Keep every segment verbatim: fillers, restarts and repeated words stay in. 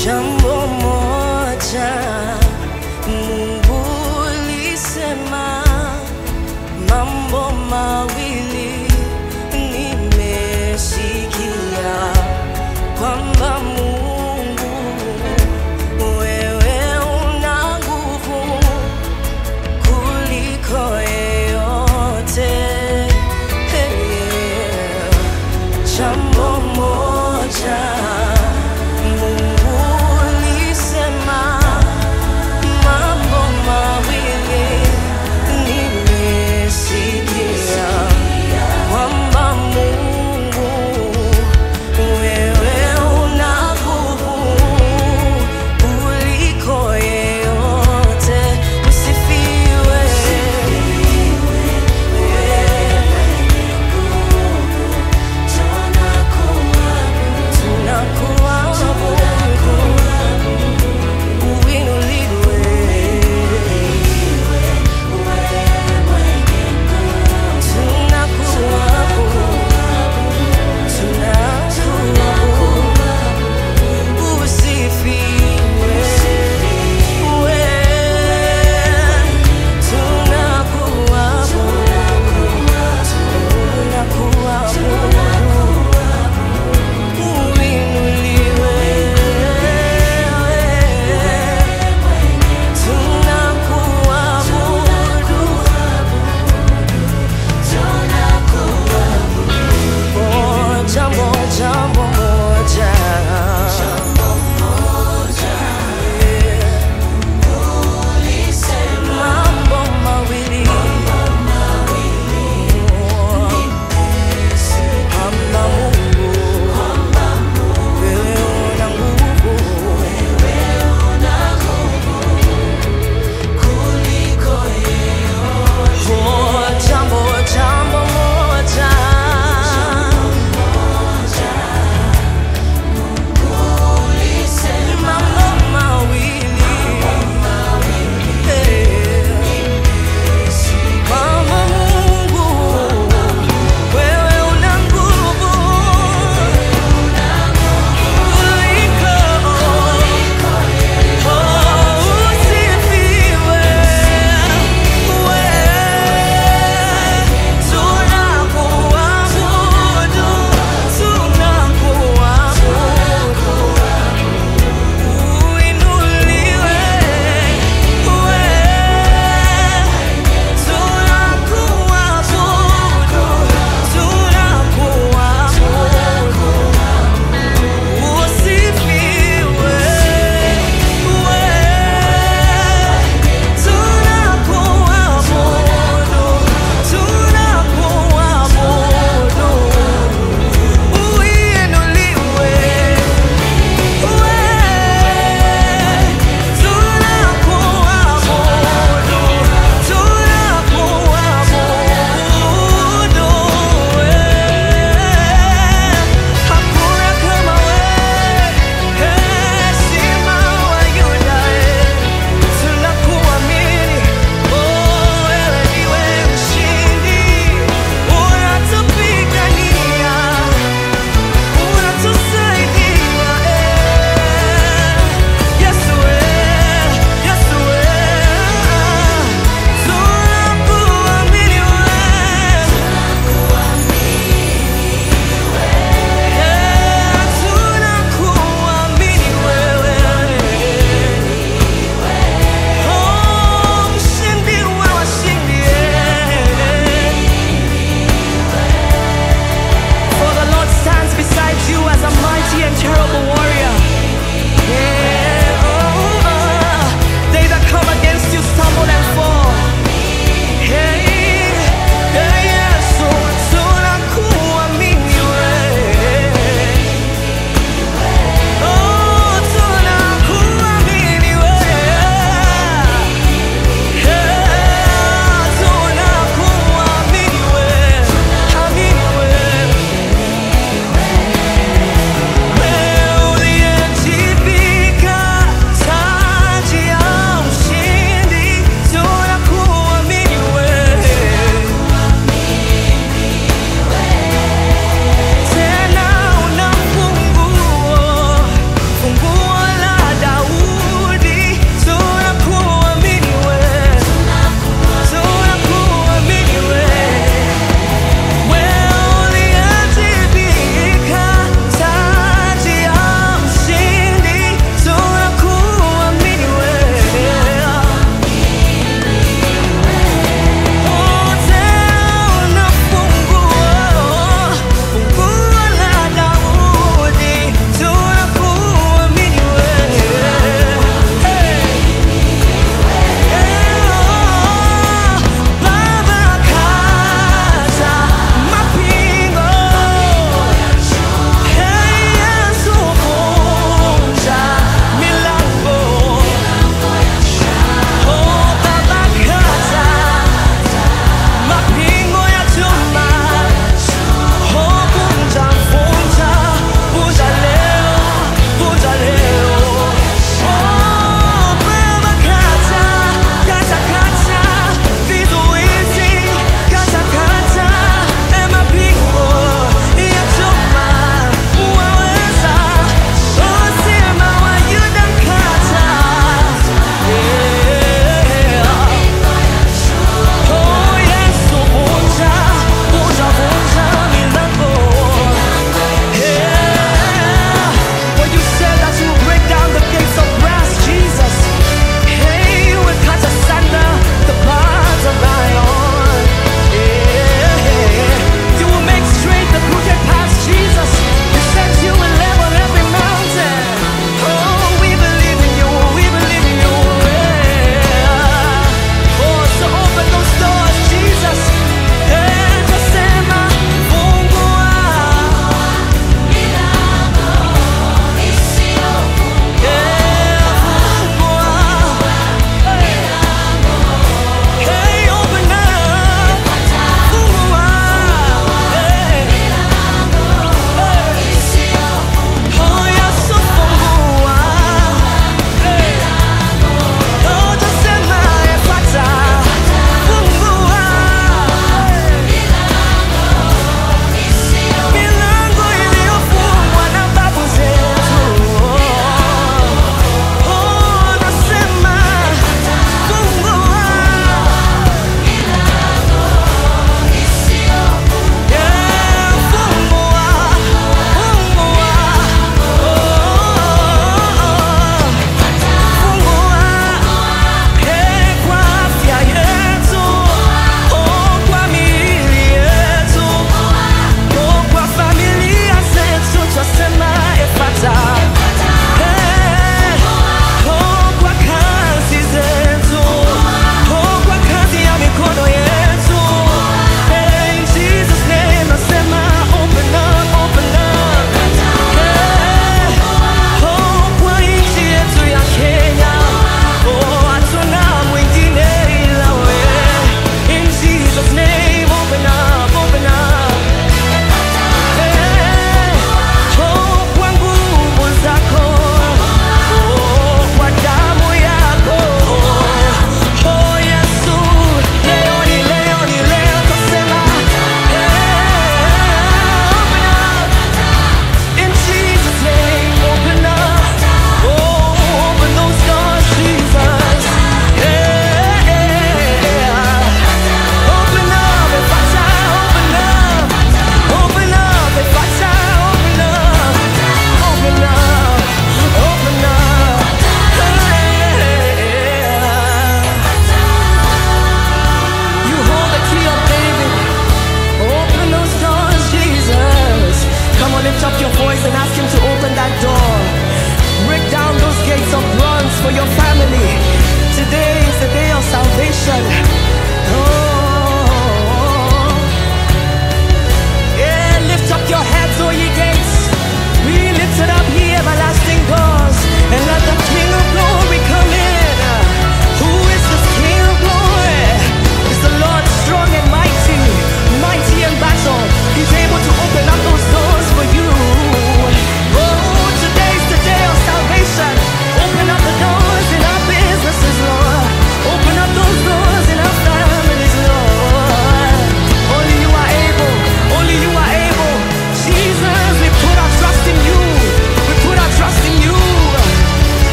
Jambo moja Mungu alisema, mambo mawili nimesikia, kwamba Mungu wewe una nguvu kuliko yeyote. Hey, jambo moja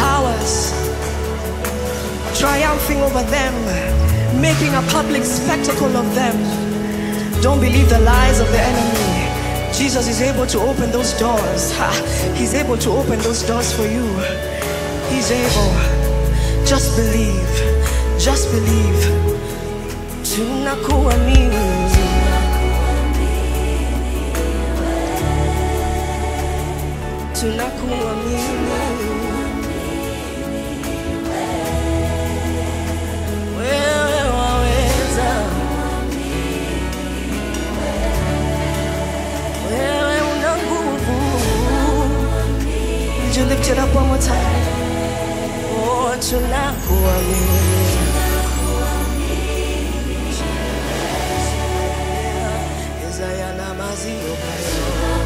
powers, triumphing over them, making a public spectacle of them. Don't believe the lies of the enemy. Jesus is able to open those doors. Ha. He's able to open those doors for you. He's able. Just believe. Just believe. Tunakuamini. Tunakuamini. Wewe waweza. Wewe una nguvu. Would you lift it up one more time? Oh, tunakuamini. Isaya na mazio kayo.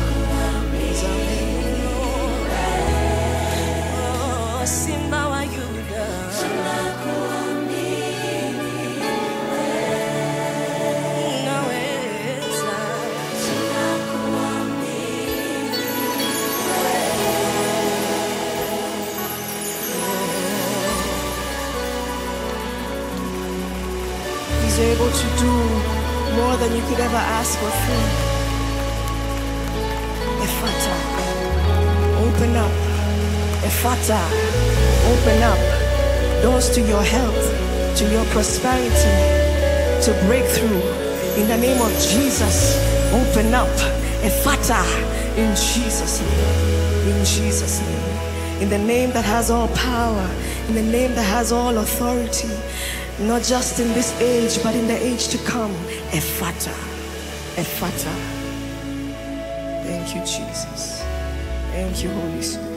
Oh, Simba wa Yuda. Unaweza. He's able to do more than you could ever ask or think. Ephata, open up. Ephata, open up. Doors to your health, to your prosperity, to breakthrough. In the name of Jesus, open up. Ephata, in Jesus' name. In Jesus' name. In the name that has all power, in the name that has all authority, not just in this age, but in the age to come. Ephata, Ephata. Thank you, Jesus. Thank you, Holy Spirit.